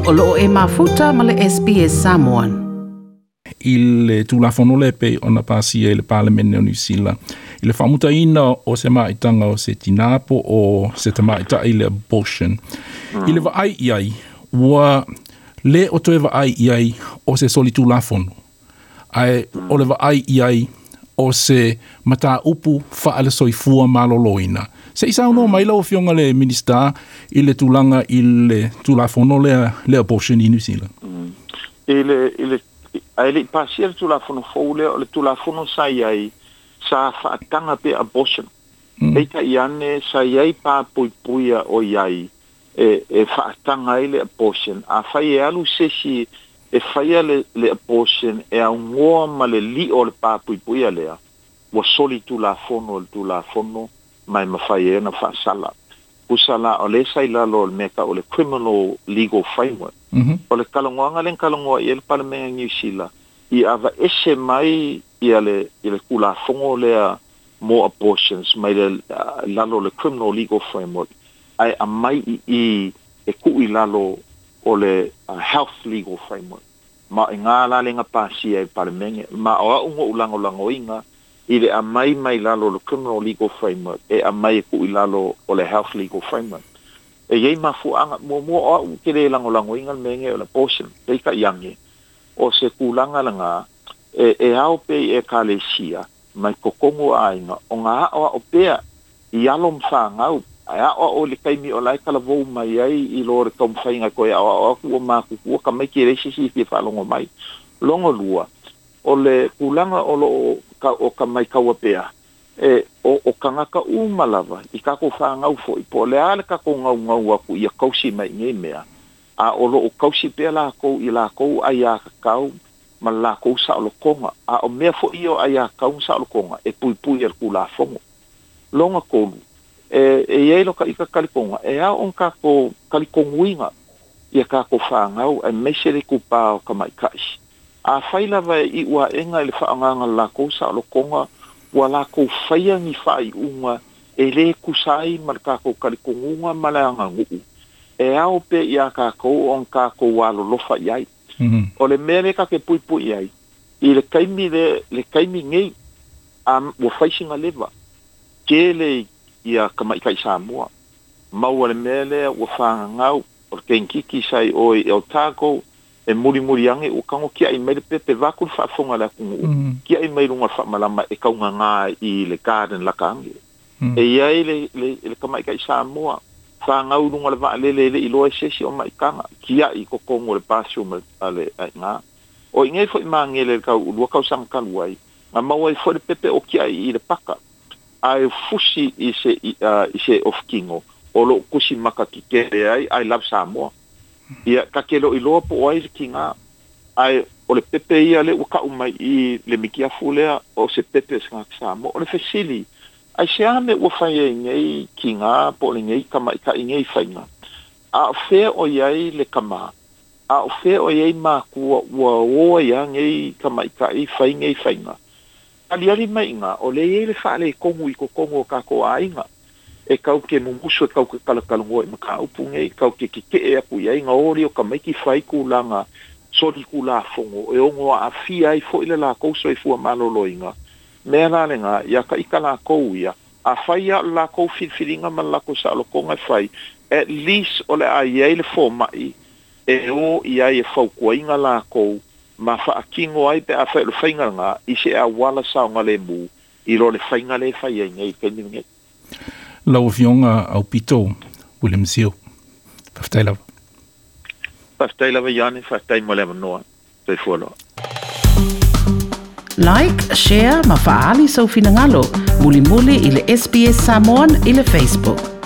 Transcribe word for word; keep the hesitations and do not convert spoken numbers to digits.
O loo e mafuta ma le S B S Samoan. Il tulafono le pe ona pasi e le parlemene o New Zealand. Il famuta ina o se maitanga o se tinapo o se te maita i le abortion. Mm. Il va ai iai, wa le o toe va ai iai o se soli tulafono. Ai mm. o le va ai iai o se mata upu fa ale soifua maloloina. Se isa uno mai lau fionga le minister i le tulanga i le tulafono le, le abortion i New Zealand. Mm. Ile, ile, ile pasia le tulafono foule o le tulafono sai ai sa whaatanga pe abortion. Mm. Eita iane sa iai pa pui puia o iai e, e whaatanga i le abortion. A whai e alu sesi e whaia le, le abortion e a ngoa ma le li o le pa pui puia lea. Wa soli tulafono le tulafono mai mawhai e na whaasala. Kusala o le sai lalo o le meka o le criminal legal framework. Mm-hmm. O le kalongoanga le kalongoa i le palamea New Zealand. I ava ese mai i ale, i le kulafongo lea more abortions mai le uh, lalo le criminal legal framework. Ai a mai i, i e ku i lalo o le uh, health legal framework. Ma i ngā la le ngā pāsia i palamea. Ma o a ungo ulango lango inga i le a mai mai lalo le criminal legal framework e a mai e ku i lalo o le health legal framework. E yei mafuanga mo mo o u kere lango lango inga menge o le abortion te ka yangi o se kulanga langa e e au pe e kalesia mai kokongo ainga o nga o o pe i alo mfanga u a o o le kaimi o lai kala vo mai ai i lo re kom fainga ko ya o ku ma ku ku ka mai kere si si fi fa longo mai longo lua o le kulanga o lo ka o ka mai ka wa pe e o o kanga ka umalava i ka ko fa ngau fo i po le ale ka ko ngau ngau aku i kausi mai ngai mea a o lo o kausi pe la ko i la ko aya ka kau ma la ko sa lo konga a o mea fo i o aya ka un sa lo konga e pui pui er kula fongo longa ko e e ye lo ka i ka kalikonga e a on ka ko kalikonguinga i ka ko fa ngau e me se le ku pa o ka mai kai a faila vai i wa enga le fa nganga la ko sa lo konga wala ko faia ni fai unga e le kusai marka ko kalikonga malanga ngu e ao pe ia ka ko on ka ko walo lo fa yai mm-hmm. O le mere ka ke pui pui yai i le kaimi le le kaimi ngai am wo facing a leva ke le ia ka mai kai Samoa mau le mele wo fa ngau o kenki ki sai o e o tako e muri muri ange o kango ki ai mai pe pe va ku fa fonga la ku ki ai mai lunga fa malama e kaunga nga i le garden la kange mm. E ia le le le kamai kai Samoa fa ngau lunga le va le le i lo se si o mai kanga ki ai ko ko mo le pasio me ale nga o inge fo mangele ka u ka sang kan wai ma ma wai fo le pepe o ki ai i le paka ai fusi i se uh, i se of kingo o lo kusi maka ki kere ai I love Samoa. Ia ka kelo i loa po ai kinga ai o le pepe ia le uka umai i le mikia fulea o se pepe sanga Samoa o le fesili ai se ame ua whaia ngei kinga po le ngei kama ika i ngei whainga a o fe o iai le kama a o fe o iai mākua ua oa ia ngei kama ika i whai ngei whainga aliari mai inga o le iei le whaale kongu i ko kongo ka ko a inga e kau ke mumusu e kau ke kalakalungo e maka upunge e kau ke ke e apu ia inga ori o ka maiki whai kulanga sori kula fongo e ongo a fia i fo ile la kouso e fua malolo inga mea nane nga ia ka ika la kou ia a whai a la kou filfilinga man la ko sa alo konga whai at least o le a iei le fo mai e o iai e whau kua inga la kou ma wha a kingo ai pe a whai le whainga nga i se a wala saonga le mu i ro le whainga le whai ai ngai kendi ngai Lau fionga au pito, William Seal. Whaftai lawa. Whaftai lawa iane, whaftai mo lewa noa. Te fualoa. Like, share, ma faali sau finangalo. Muli muli i le S B S Samoan i le Facebook.